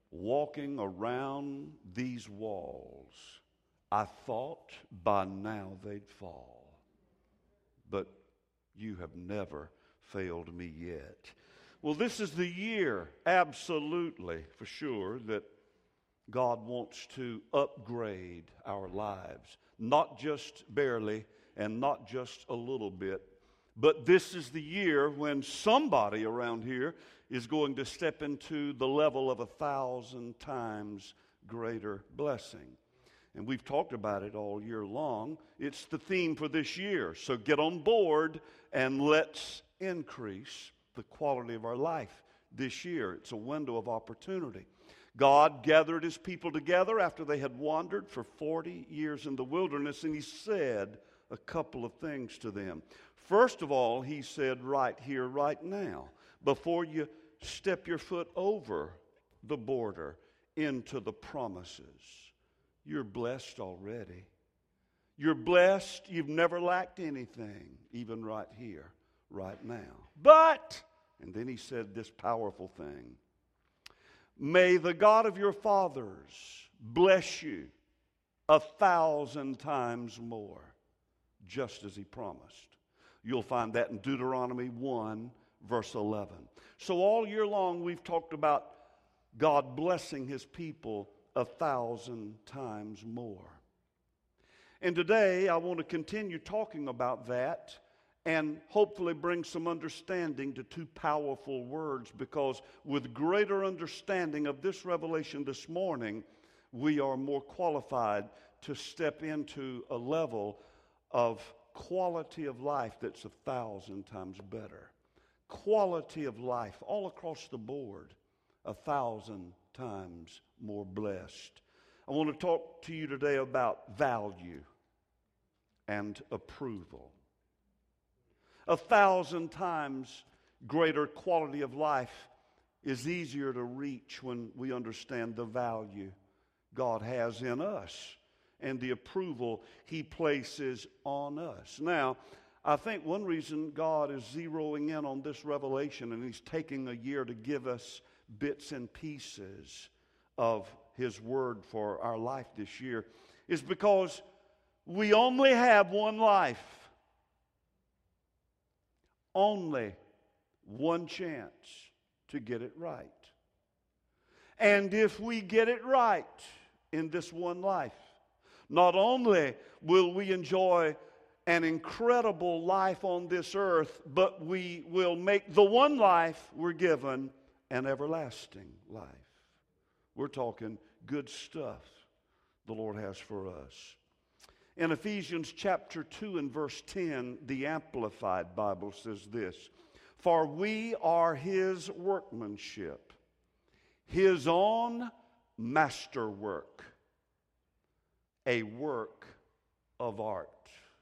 walking around these walls, I thought by now they'd fall. But you have never failed me yet. Well, this is the year, absolutely, for sure, that God wants to upgrade our lives. Not just barely and not just a little bit, but this is the year when somebody around here is going to step into the level of 1,000 times greater blessing. And we've talked about it all year long. It's the theme for this year. So get on board and let's increase the quality of our life this year. It's a window of opportunity. God gathered his people together after they had wandered for 40 years in the wilderness, and he said a couple of things to them. First of all, he said, right here, right now, before you step your foot over the border into the promises, you're blessed already. You're blessed. You've never lacked anything, even right here, right now. But, and then he said this powerful thing, may the God of your fathers bless you 1,000 times more, just as he promised. You'll find that in Deuteronomy 1, verse 11. So all year long we've talked about God blessing his people 1,000 times more. And today I want to continue talking about that and hopefully bring some understanding to two powerful words, because with greater understanding of this revelation this morning, we are more qualified to step into a level of quality of life that's 1,000 times better. Quality of life all across the board, 1,000 times more blessed. I want to talk to you today about value and approval. 1,000 times greater quality of life is easier to reach when we understand the value God has in us and the approval he places on us. Now, I think one reason God is zeroing in on this revelation, and he's taking a year to give us bits and pieces of his word for our life this year, is because we only have one life. Only one chance to get it right. And if we get it right in this one life, not only will we enjoy an incredible life on this earth, but we will make the one life we're given an everlasting life. We're talking good stuff the Lord has for us. In Ephesians chapter 2 and verse 10, the Amplified Bible says this, for we are his workmanship, his own masterwork, a work of art.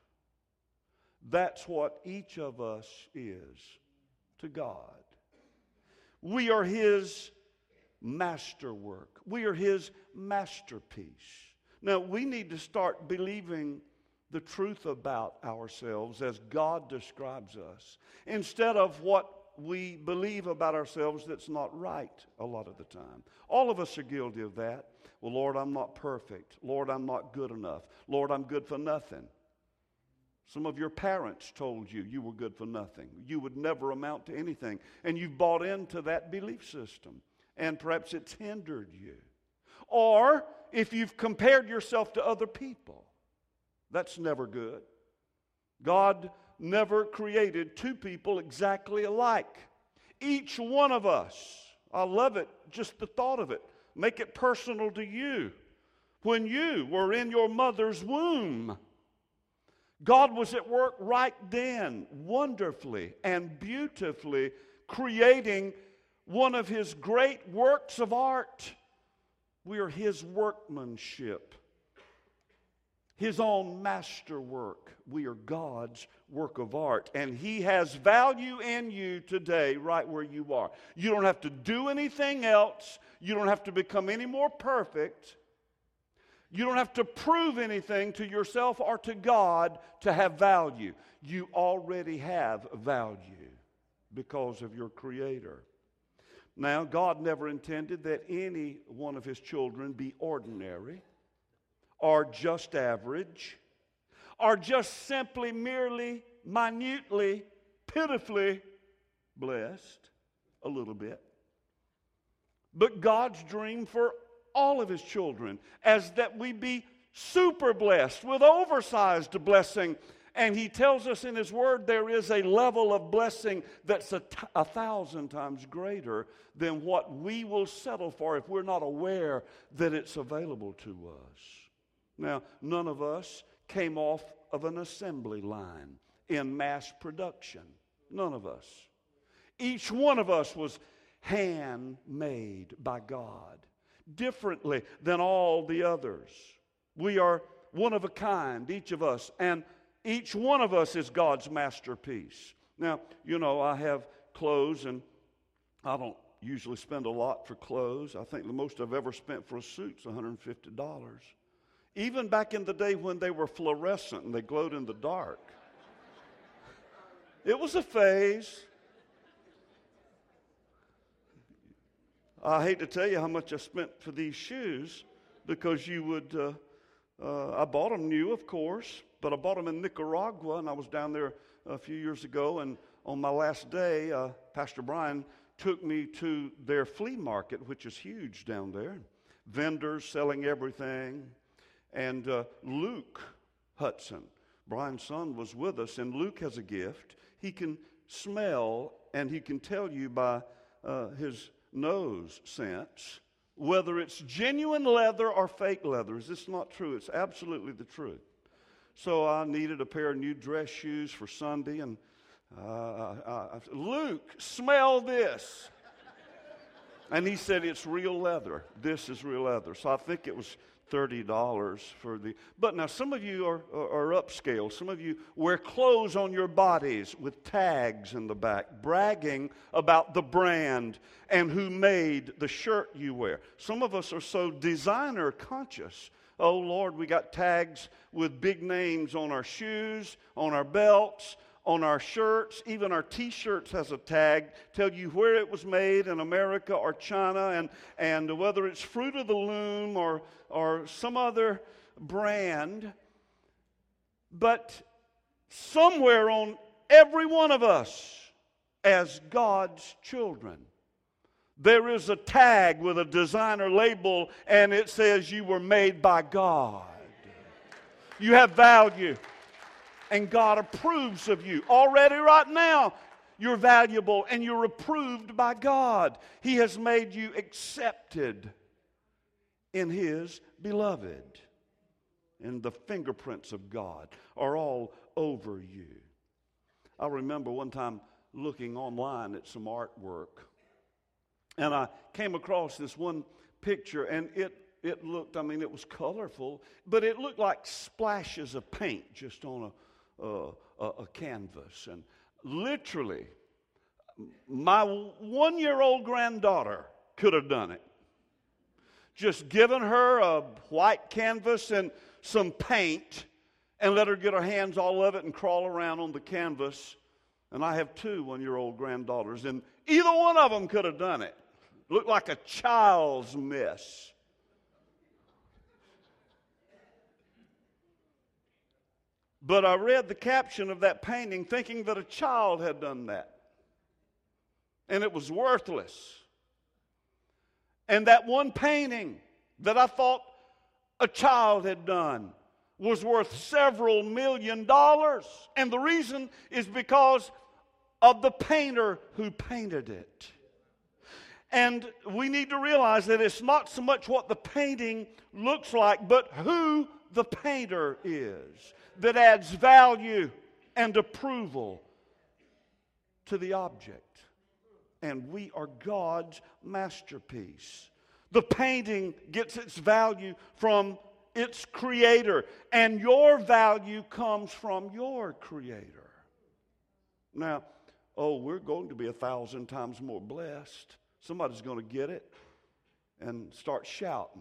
That's what each of us is to God. We are his masterwork. We are his masterpiece. Now, we need to start believing the truth about ourselves as God describes us, instead of what we believe about ourselves that's not right a lot of the time. All of us are guilty of that. Well, Lord, I'm not perfect. Lord, I'm not good enough. Lord, I'm good for nothing. Some of your parents told you you were good for nothing. You would never amount to anything. And you've bought into that belief system. And perhaps it's hindered you. Or if you've compared yourself to other people, that's never good. God never created two people exactly alike. Each one of us, I love it, just the thought of it. Make it personal to you. When you were in your mother's womb, God was at work right then, wonderfully and beautifully creating one of his great works of art. We are his workmanship, his own masterwork. We are God's work of art. And he has value in you today, right where you are. You don't have to do anything else. You don't have to become any more perfect. You don't have to prove anything to yourself or to God to have value. You already have value because of your Creator. Now, God never intended that any one of His children be ordinary or just average or just simply, merely, minutely, pitifully blessed a little bit. But God's dream for all of His children is that we be super blessed with oversized blessing. And He tells us in His Word there is a level of blessing that's 1,000 times greater than what we will settle for if we're not aware that it's available to us. Now, none of us came off of an assembly line in mass production. None of us. Each one of us was handmade by God, differently than all the others. We are one of a kind, each of us, and each one of us is God's masterpiece. Now, you know, I have clothes, and I don't usually spend a lot for clothes. I think the most I've ever spent for a suit is $150. Even back in the day when they were fluorescent and they glowed in the dark. It was a phase. I hate to tell you how much I spent for these shoes, because you would, I bought them new, of course, but I bought them in Nicaragua, and I was down there a few years ago, and on my last day, Pastor Brian took me to their flea market, which is huge down there. Vendors selling everything. And Luke Hudson, Brian's son, was with us, and Luke has a gift. He can smell, and he can tell you by his nose sense whether it's genuine leather or fake leather. Is this not true? It's absolutely the truth. So I needed a pair of new dress shoes for Sunday, and Luke, smell this. And he said, it's real leather. This is real leather. So I think it was $30 for the... But now some of you are upscale. Some of you wear clothes on your bodies with tags in the back, bragging about the brand and who made the shirt you wear. Some of us are so designer conscious. Oh, Lord, we got tags with big names on our shoes, on our belts, on our shirts. Even our T-shirts has a tag, tell you where it was made in America or China, and whether it's Fruit of the Loom or some other brand. But somewhere on every one of us as God's children, there is a tag with a designer label, and it says you were made by God. You have value, and God approves of you. Already right now, you're valuable, and you're approved by God. He has made you accepted in His beloved. And the fingerprints of God are all over you. I remember one time looking online at some artwork, and I came across this one picture, and it looked, I mean, it was colorful, but it looked like splashes of paint just on a canvas. And literally, my 1-year-old granddaughter could have done it. Just given her a white canvas and some paint and let her get her hands all of it and crawl around on the canvas. And I have 2 1-year-old granddaughters, and either one of them could have done it. Looked like a child's mess. But I read the caption of that painting thinking that a child had done that. And it was worthless. And that one painting that I thought a child had done was worth several $1,000,000. And the reason is because of the painter who painted it. And we need to realize that it's not so much what the painting looks like, but who the painter is that adds value and approval to the object. And we are God's masterpiece. The painting gets its value from its creator, and your value comes from your creator. Now, we're going to be 1,000 times more blessed. Somebody's going to get it and start shouting.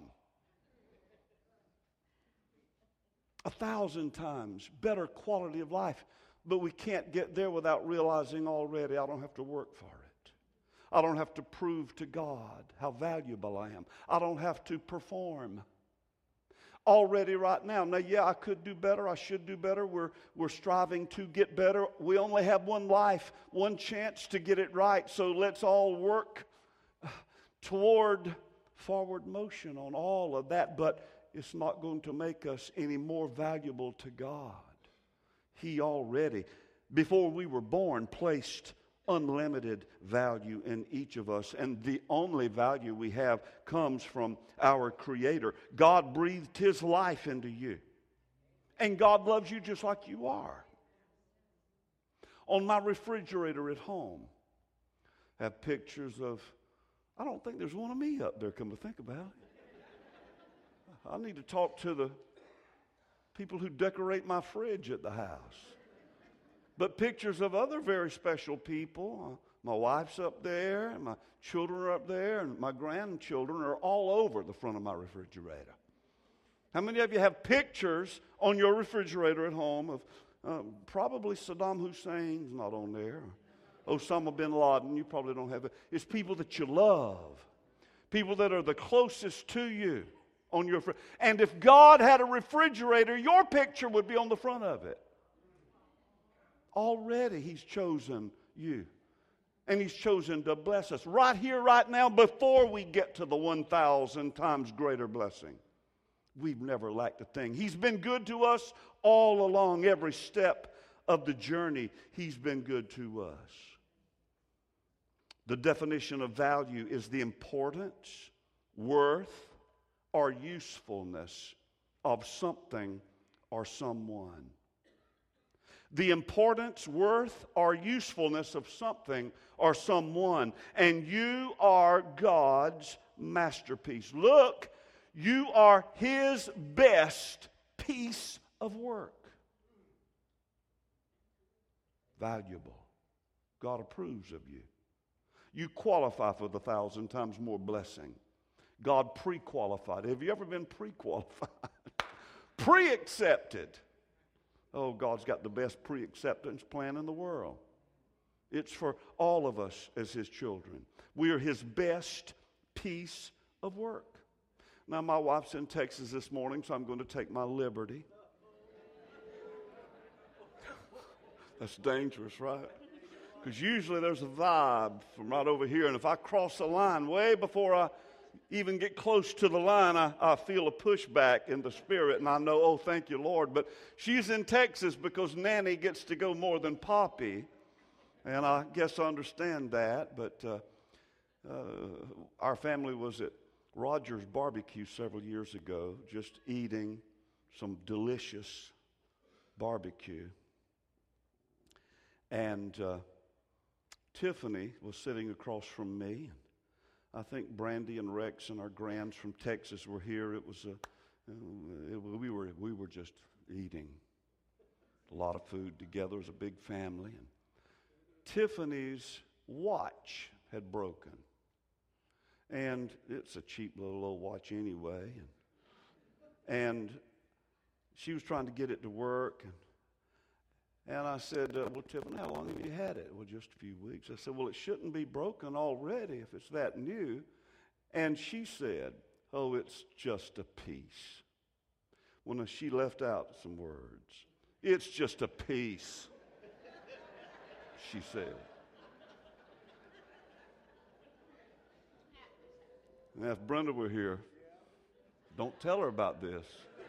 1,000 times better quality of life, but we can't get there without realizing already I don't have to work for it. I don't have to prove to God how valuable I am. I don't have to perform. Already right now. Now, yeah, I could do better. I should do better. We're striving to get better. We only have one life, one chance to get it right. So let's all work toward forward motion on all of that. But it's not going to make us any more valuable to God. He already, before we were born, placed unlimited value in each of us, and the only value we have comes from our Creator. God breathed His life into you, and God loves you just like you are. On my refrigerator at home, I have pictures of, I don't think there's one of me up there, come to think about it. I need to talk to the people who decorate my fridge at the house. But pictures of other very special people. My wife's up there, and my children are up there, and my grandchildren are all over the front of my refrigerator. How many of you have pictures on your refrigerator at home of probably Saddam Hussein's not on there, Osama bin Laden? You probably don't have it. It's people that you love, people that are the closest to you on your refrigerator. And if God had a refrigerator, your picture would be on the front of it. Already He's chosen you. And He's chosen to bless us right here, right now, before we get to the 1,000 times greater blessing. We've never lacked a thing. He's been good to us all along, every step of the journey. He's been good to us. The definition of value is the importance, worth, or usefulness of something or someone. The importance, worth, or usefulness of something or someone. And you are God's masterpiece. Look, you are His best piece of work. Valuable. God approves of you. You qualify for the 1,000 times more blessing. God pre-qualified. Have you ever been pre-qualified? Pre-accepted. Oh, God's got the best pre-acceptance plan in the world. It's for all of us as His children. We are His best piece of work. Now, my wife's in Texas this morning, so I'm going to take my liberty. That's dangerous, right? Because usually there's a vibe from right over here, and if I cross the line way before I even get close to the line, I feel a pushback in the spirit, and I know, oh, thank you, Lord. But she's in Texas because Nanny gets to go more than Poppy, and I guess I understand that. But our family was at Rogers Barbecue several years ago, just eating some delicious barbecue. And Tiffany was sitting across from me. I think Brandy and Rex and our grands from Texas were here. It was we were just eating a lot of food together as a big family. And Tiffany's watch had broken, and it's a cheap little old watch anyway. And she was trying to get it to work, and I said, well, Tiffany, how long have you had it? Well, just a few weeks. I said, well, it shouldn't be broken already if it's that new. And she said, oh, it's just a piece. Well, no, she left out some words. It's just a piece, she said. And if Brenda were here, don't tell her about this.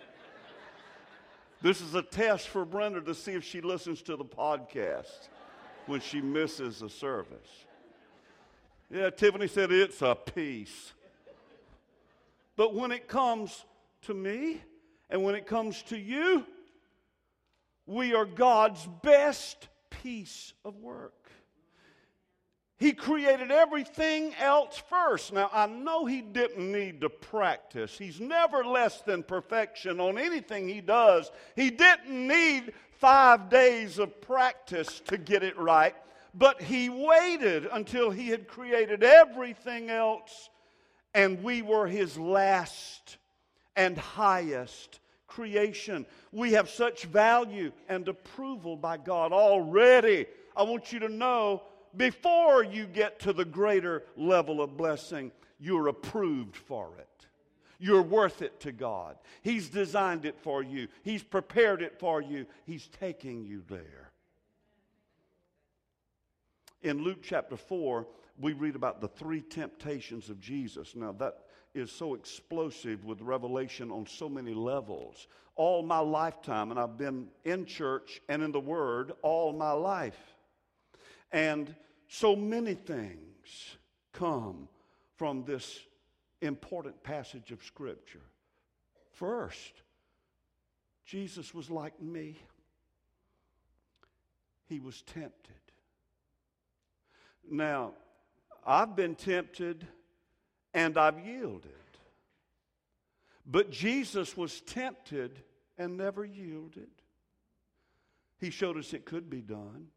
This is a test for Brenda to see if she listens to the podcast when she misses a service. Yeah, Tiffany said it's a piece. But when it comes to me and when it comes to you, we are God's best piece of work. He created everything else first. Now, I know He didn't need to practice. He's never less than perfection on anything He does. He didn't need 5 days of practice to get it right. But He waited until He had created everything else, and we were His last and highest creation. We have such value and approval by God already. I want you to know before you get to the greater level of blessing, you're approved for it. You're worth it to God. He's designed it for you. He's prepared it for you. He's taking you there. In Luke chapter 4, we read about the 3 temptations of Jesus. Now, that is so explosive with revelation on so many levels. All my lifetime, and I've been in church and in the Word all my life. And so many things come from this important passage of Scripture. First, Jesus was like me. He was tempted. Now, I've been tempted and I've yielded. But Jesus was tempted and never yielded. He showed us it could be done.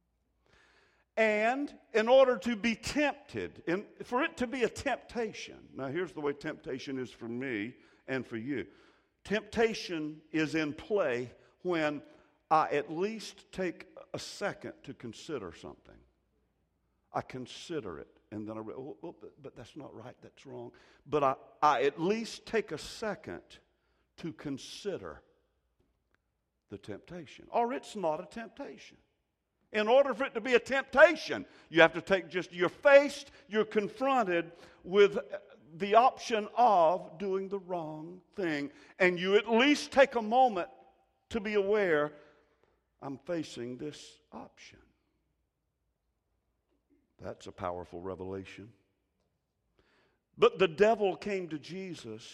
And in order to be tempted, for it to be a temptation, now here's the way temptation is for me and for you. Temptation is in play when I at least take a second to consider something. I consider it, and then but that's not right, that's wrong. But I at least take a second to consider the temptation, or it's not a temptation. In order for it to be a temptation, you have to take you're faced, you're confronted with the option of doing the wrong thing. And you at least take a moment to be aware, I'm facing this option. That's a powerful revelation. But the devil came to Jesus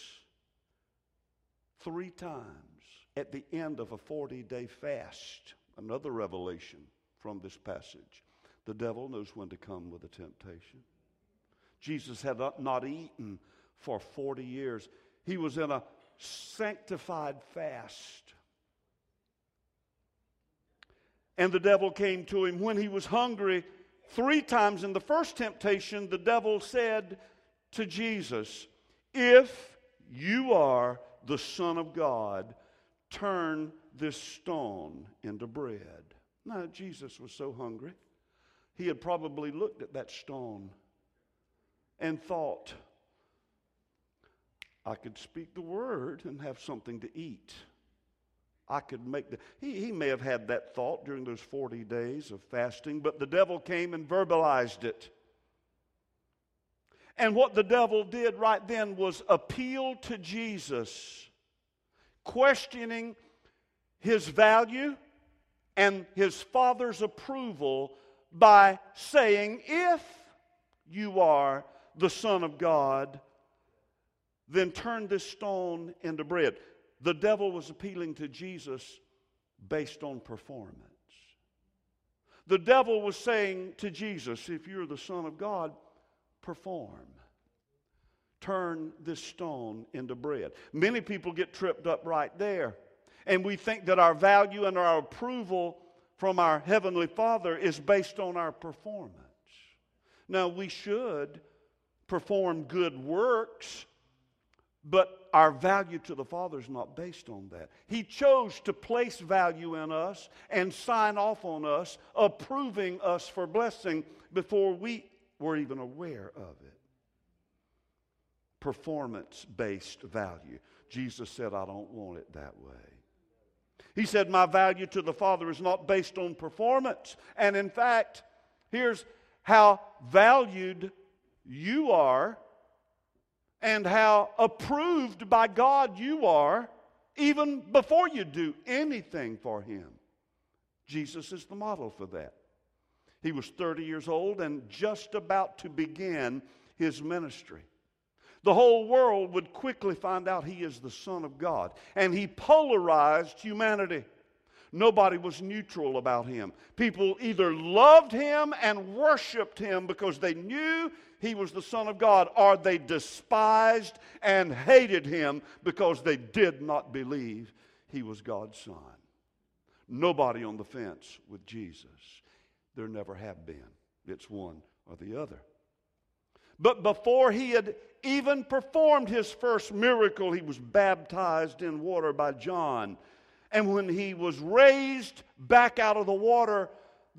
3 times at the end of a 40-day fast. Another revelation from this passage. The devil knows when to come with a temptation. Jesus had not eaten for 40 years. He was in a sanctified fast. And the devil came to him when he was hungry. 3 times in the first temptation, the devil said to Jesus, "If you are the Son of God, turn this stone into bread." Now, Jesus was so hungry, he had probably looked at that stone and thought, I could speak the word and have something to eat. I could make he may have had that thought during those 40 days of fasting, but the devil came and verbalized it. And what the devil did right then was appeal to Jesus, questioning his value and his Father's approval by saying, if you are the Son of God, then turn this stone into bread. The devil was appealing to Jesus based on performance. The devil was saying to Jesus, if you're the Son of God, perform. Turn this stone into bread. Many people get tripped up right there. And we think that our value and our approval from our Heavenly Father is based on our performance. Now, we should perform good works, but our value to the Father is not based on that. He chose to place value in us and sign off on us, approving us for blessing before we were even aware of it. Performance-based value. Jesus said, I don't want it that way. He said, my value to the Father is not based on performance. And in fact, here's how valued you are and how approved by God you are even before you do anything for Him. Jesus is the model for that. He was 30 years old and just about to begin His ministry. The whole world would quickly find out He is the Son of God. And He polarized humanity. Nobody was neutral about Him. People either loved Him and worshiped Him because they knew He was the Son of God, or they despised and hated Him because they did not believe He was God's Son. Nobody on the fence with Jesus. There never have been. It's one or the other. But before He had even performed His first miracle, He was baptized in water by John. And when He was raised back out of the water,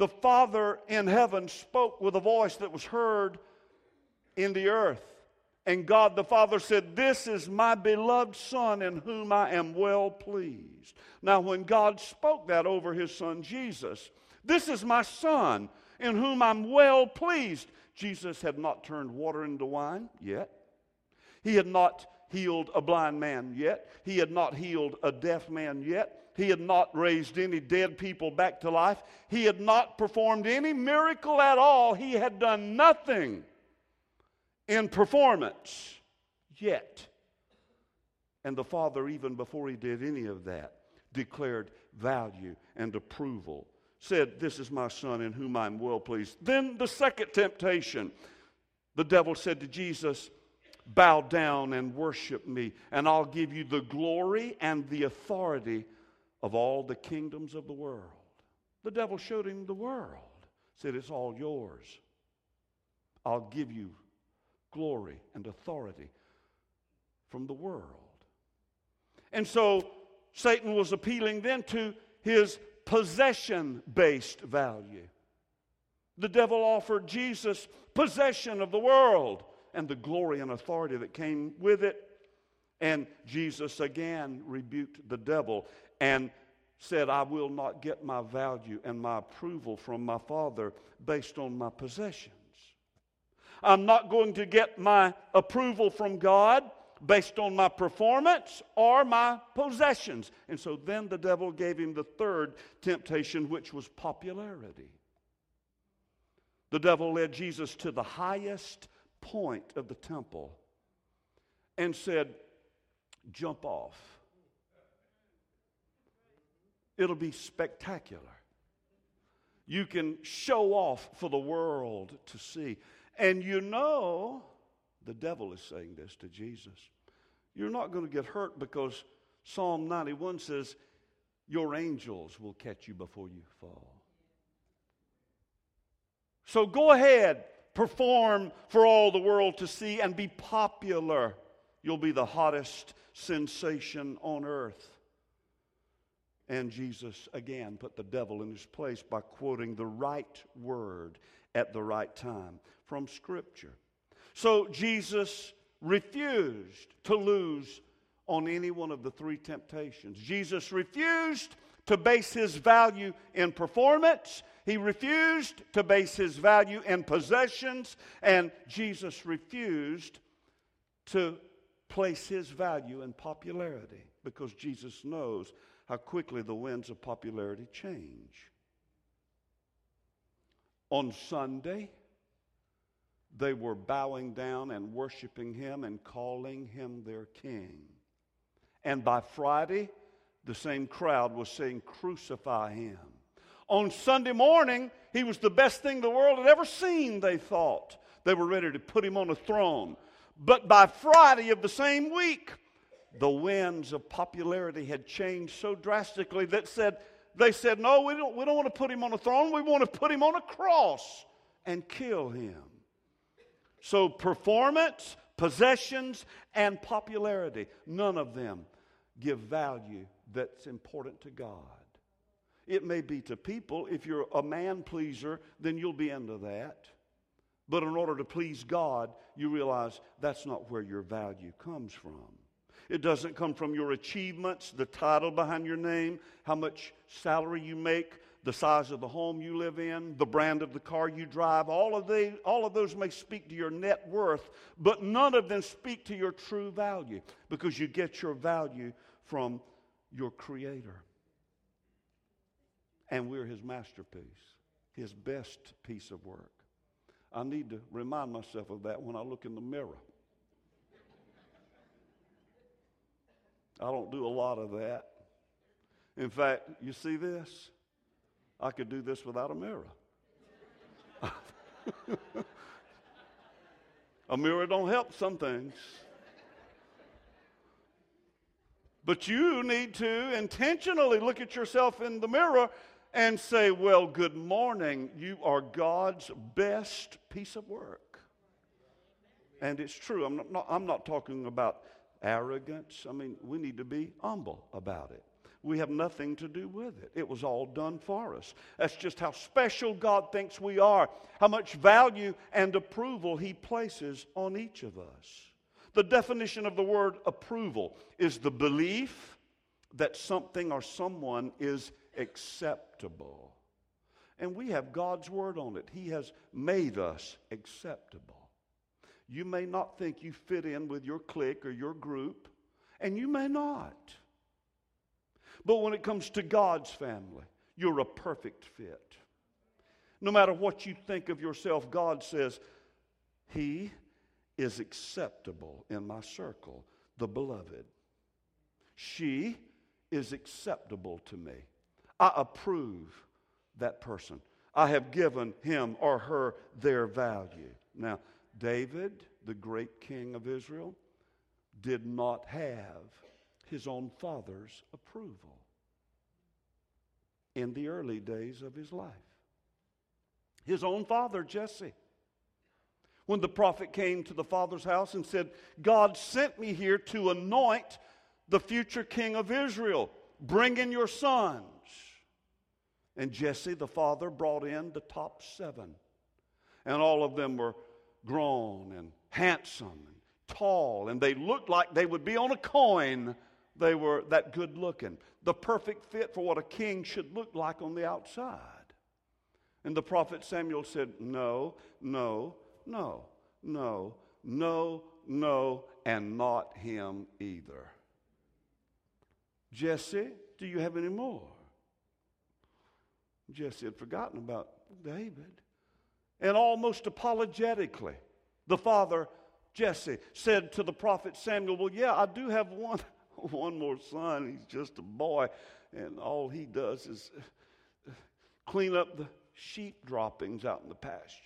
the Father in heaven spoke with a voice that was heard in the earth. And God the Father said, "This is my beloved Son in whom I am well pleased." Now when God spoke that over his Son Jesus, "This is my Son in whom I'm well pleased." Jesus had not turned water into wine yet. He had not healed a blind man yet. He had not healed a deaf man yet. He had not raised any dead people back to life. He had not performed any miracle at all. He had done nothing in performance yet. And the Father, even before he did any of that, declared value and approval. Said, "This is my Son in whom I'm well pleased." Then the second temptation, the devil said to Jesus, "Bow down and worship me, and I'll give you the glory and the authority of all the kingdoms of the world." The devil showed him the world. Said, "It's all yours. I'll give you glory and authority from the world." And so Satan was appealing then to his possession-based value. The devil offered Jesus possession of the world and the glory and authority that came with it. And Jesus again rebuked the devil and said, "I will not get my value and my approval from my Father based on my possessions. I'm not going to get my approval from God based on my performance or my possessions." And so then the devil gave him the third temptation, which was popularity. The devil led Jesus to the highest point of the temple and said, "Jump off. It'll be spectacular. You can show off for the world to see." And you know, the devil is saying this to Jesus, you're not going to get hurt because Psalm 91 says, "Your angels will catch you before you fall." So go ahead, perform for all the world to see and be popular. You'll be the hottest sensation on earth. And Jesus again put the devil in his place by quoting the right word at the right time from Scripture. So Jesus refused to lose on any one of the three temptations. Jesus refused to base his value in performance. He refused to base his value in possessions. And Jesus refused to place his value in popularity, because Jesus knows how quickly the winds of popularity change. On Sunday, they were bowing down and worshiping him and calling him their king. And by Friday, the same crowd was saying, "Crucify him." On Sunday morning, he was the best thing the world had ever seen, they thought. They were ready to put him on a throne. But by Friday of the same week, the winds of popularity had changed so drastically that they said, "No, we don't want to put him on a throne. We want to put him on a cross and kill him." So performance, possessions, and popularity, none of them give value that's important to God. It may be to people. If you're a man pleaser, then you'll be into that. But in order to please God, you realize that's not where your value comes from. It doesn't come from your achievements, the title behind your name, how much salary you make, the size of the home you live in, the brand of the car you drive. All of those may speak to your net worth, but none of them speak to your true value, because you get your value from your Creator. And we're his masterpiece, his best piece of work. I need to remind myself of that when I look in the mirror. I don't do a lot of that. In fact, you see this? I could do this without a mirror. A mirror don't help some things. But you need to intentionally look at yourself in the mirror and say, "Well, good morning. You are God's best piece of work." And it's true. I'm not talking about arrogance. I mean, we need to be humble about it. We have nothing to do with it. It was all done for us. That's just how special God thinks we are, how much value and approval He places on each of us. The definition of the word approval is the belief that something or someone is acceptable. And we have God's word on it. He has made us acceptable. You may not think you fit in with your clique or your group, and you may not. But when it comes to God's family, you're a perfect fit. No matter what you think of yourself, God says, He is acceptable in my circle, the beloved. She is acceptable to me. I approve that person. I have given him or her their value. Now, David, the great king of Israel, did not have his own father's approval in the early days of his life. His own father, Jesse. When the prophet came to the father's house and said, God sent me here to anoint the future king of Israel. Bring in your sons. And Jesse, the father, brought in the top 7. And all of them were grown and handsome and tall. And they looked like they would be on a coin. They were that good looking. The perfect fit for what a king should look like on the outside. And the prophet Samuel said, no, no, no, no, no, no, and not him either. Jesse, do you have any more? Jesse had forgotten about David. And almost apologetically, the father, Jesse, said to the prophet Samuel, well, yeah, I do have one more son. He's just a boy, and all he does is clean up the sheep droppings out in the pasture.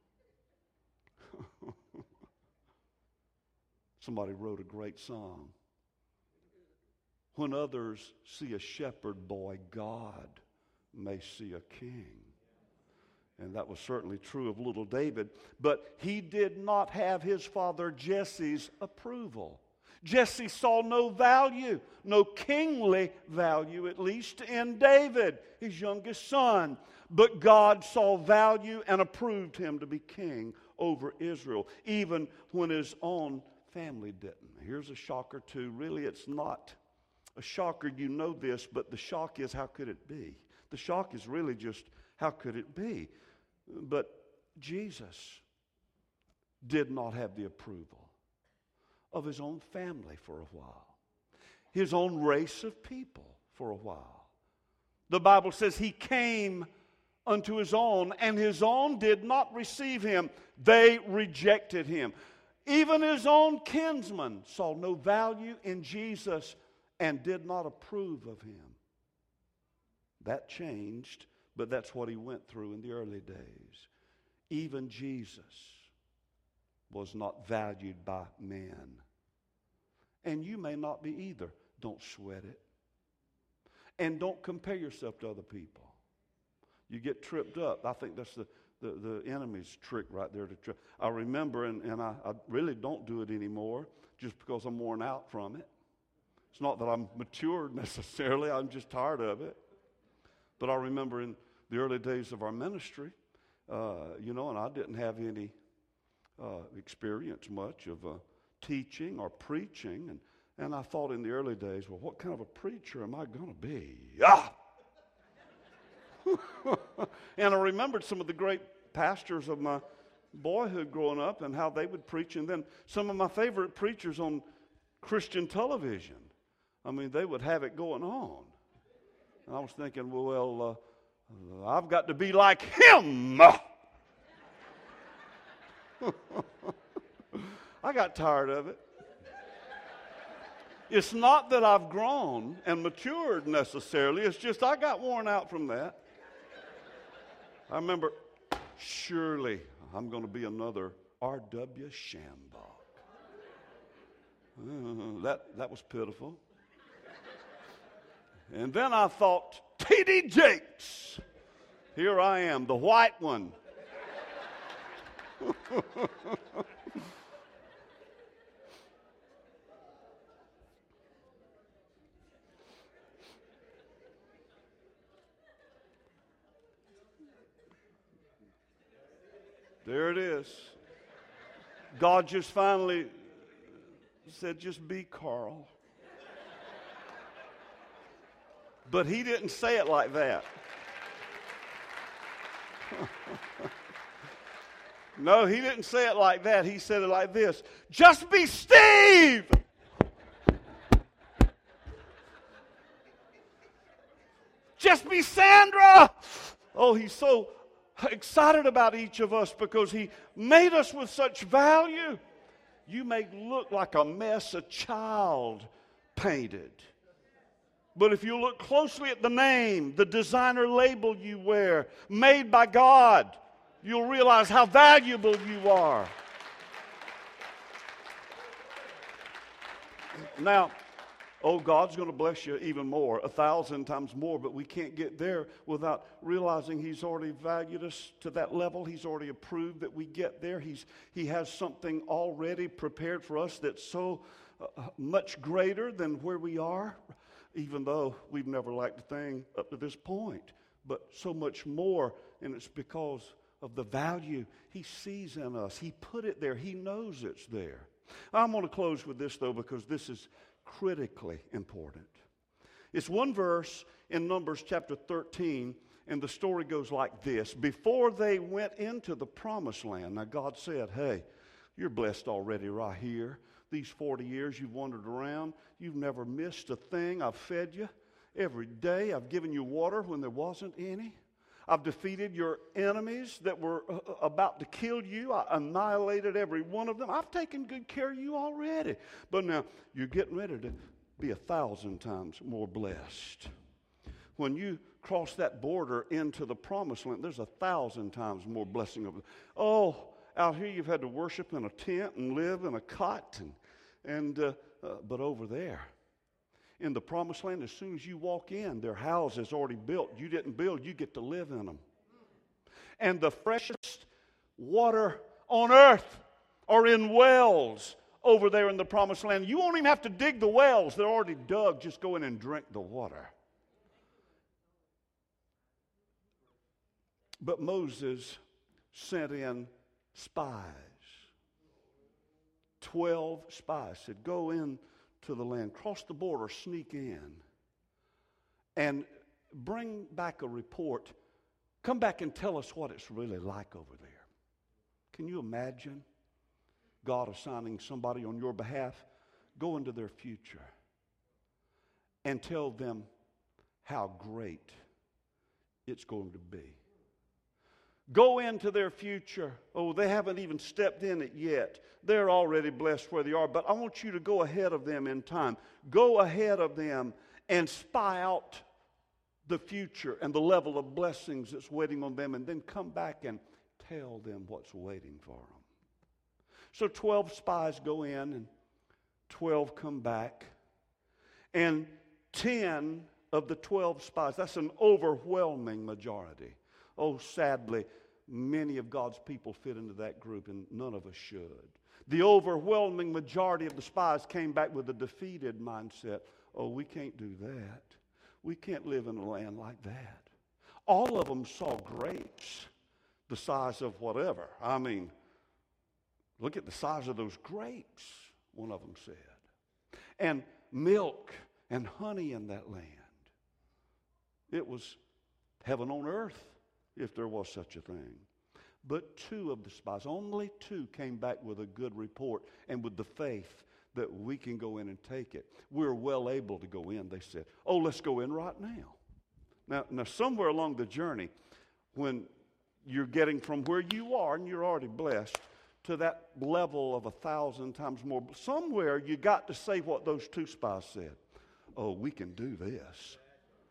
Somebody wrote a great song. When others see a shepherd boy, God may see a king. And that was certainly true of little David. But he did not have his father Jesse's approval. Jesse saw no value, no kingly value, at least in David, his youngest son. But God saw value and approved him to be king over Israel, even when his own family didn't. Here's a shocker too. Really, it's not a shocker, you know this, but the shock is, how could it be? The shock is really just, how could it be? But Jesus did not have the approval of his own family for a while, his own race of people for a while. The Bible says he came unto his own, and his own did not receive him. They rejected him. Even his own kinsmen saw no value in Jesus and did not approve of him. That changed, but that's what he went through in the early days. Even Jesus was not valued by men. And you may not be either. Don't sweat it. And don't compare yourself to other people. You get tripped up. I think that's the enemy's trick right there. I remember, and I really don't do it anymore just because I'm worn out from it. It's not that I'm matured necessarily. I'm just tired of it. But I remember in the early days of our ministry, and I didn't have any experience much of teaching or preaching. And I thought in the early days, well, what kind of a preacher am I going to be? And I remembered some of the great pastors of my boyhood growing up and how they would preach. And then some of my favorite preachers on Christian television. I mean, they would have it going on. And I was thinking, well, I've got to be like him. I got tired of it. It's not that I've grown and matured necessarily. It's just I got worn out from that. I remember, surely I'm going to be another R.W. Shambach. That was pitiful. And then I thought, T.D. Jakes. Here I am, the white one. There it is. God just finally said, just be Carl. But he didn't say it like that. No, he didn't say it like that. He said it like this. Just be Steve. Just be Sandra. Oh, he's so excited about each of us because he made us with such value. You may look like a mess a child painted. But if you look closely at the name, the designer label you wear, made by God, you'll realize how valuable you are. Now, God's going to bless you even more, 1,000 times more, but we can't get there without realizing He's already valued us to that level. He's already approved that we get there. He has something already prepared for us that's so much greater than where we are, even though we've never lacked a thing up to this point, but so much more, and it's because of the value He sees in us. He put it there. He knows it's there. I'm going to close with this, though, because this is critically important. It's one verse in Numbers chapter 13, and the story goes like this. Before they went into the promised land, now God said, hey, you're blessed already right here. These 40 years you've wandered around. You've never missed a thing. I've fed you every day. I've given you water when there wasn't any. I've defeated your enemies that were about to kill you. I annihilated every one of them. I've taken good care of you already. But now you're getting ready to be 1,000 times more blessed. When you cross that border into the promised land, there's 1,000 times more blessing of it. Oh, out here you've had to worship in a tent and live in a cot. But over there, in the promised land, as soon as you walk in, their house is already built. You didn't build, you get to live in them. And the freshest water on earth are in wells over there in the promised land. You won't even have to dig the wells. They're already dug. Just go in and drink the water. But Moses sent in spies. 12 spies said, go in to the land, cross the border, sneak in, and bring back a report. Come back and tell us what it's really like over there. Can you imagine God assigning somebody on your behalf? Go into their future and tell them how great it's going to be. Go into their future. Oh, they haven't even stepped in it yet. They're already blessed where they are. But I want you to go ahead of them in time. Go ahead of them and spy out the future and the level of blessings that's waiting on them, and then come back and tell them what's waiting for them. So 12 spies go in, and 12 come back. And 10 of the 12 spies, that's an overwhelming majority. Oh, sadly, many of God's people fit into that group, and none of us should. The overwhelming majority of the spies came back with a defeated mindset. Oh, we can't do that. We can't live in a land like that. All of them saw grapes the size of whatever. I mean, look at the size of those grapes, one of them said. And milk and honey in that land. It was heaven on earth, if there was such a thing. But 2 of the spies, only 2, came back with a good report and with the faith that we can go in and take it. We're well able to go in, they said. Oh, let's go in right now. Now, somewhere along the journey, when you're getting from where you are, and you're already blessed, to that level of 1,000 times more, somewhere you got to say what those 2 spies said. Oh, we can do this.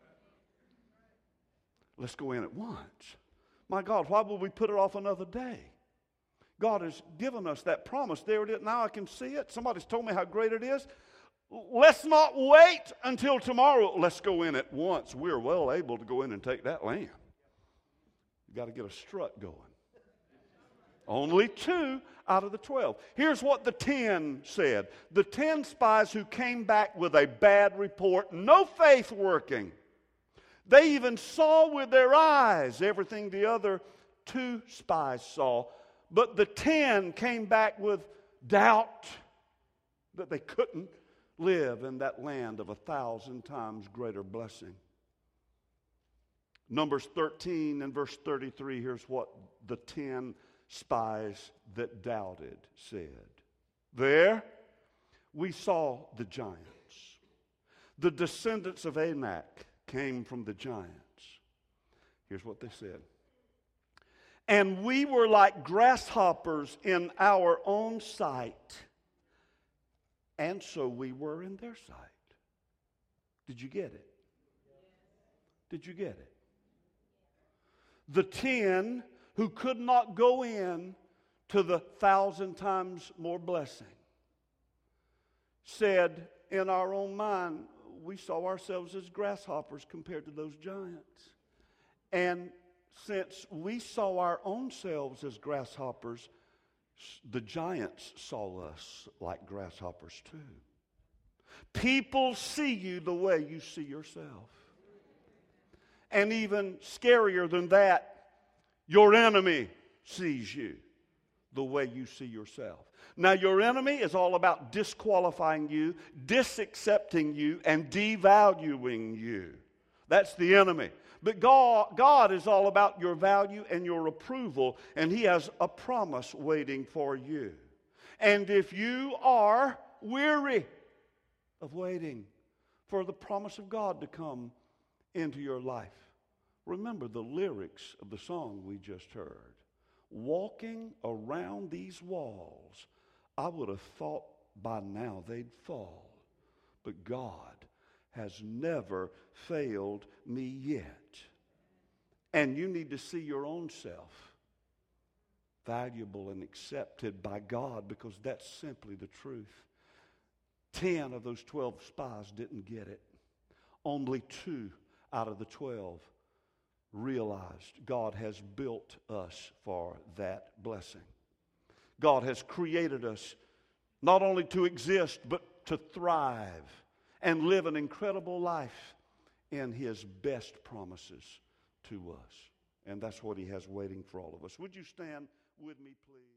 Let's go in at once. My God, why would we put it off another day? God has given us that promise. There it is. Now I can see it. Somebody's told me how great it is. Let's not wait until tomorrow. Let's go in at once. We're well able to go in and take that land. You've got to get a strut going. Only 2 out of the 12. Here's what the 10 said. The 10 spies who came back with a bad report, no faith working. They even saw with their eyes everything the other 2 spies saw, But the 10 came back with doubt that they couldn't live in that land of 1,000 times greater blessing. Numbers 13 and verse 33, here's what the 10 spies that doubted said. There we saw the giants. The descendants of Anak came from the giants. Here's what they said. And we were like grasshoppers in our own sight, and so we were in their sight. Did you get it? Did you get it? The 10 who could not go in to the 1,000 times more blessing said in our own mind, we saw ourselves as grasshoppers compared to those giants. And since we saw our own selves as grasshoppers, the giants saw us like grasshoppers too. People see you the way you see yourself. And even scarier than that, your enemy sees you the way you see yourself. Now, your enemy is all about disqualifying you, disaccepting you, and devaluing you. That's the enemy. But God is all about your value and your approval, and He has a promise waiting for you. And if you are weary of waiting for the promise of God to come into your life, remember the lyrics of the song we just heard. Walking around these walls, I would have thought by now they'd fall. But God has never failed me yet. And you need to see your own self valuable and accepted by God, because that's simply the truth. 10 of those 12 spies didn't get it. Only 2 out of the 12 realized God has built us for that blessing. God has created us not only to exist, but to thrive and live an incredible life in His best promises to us. And that's what He has waiting for all of us. Would you stand with me, please?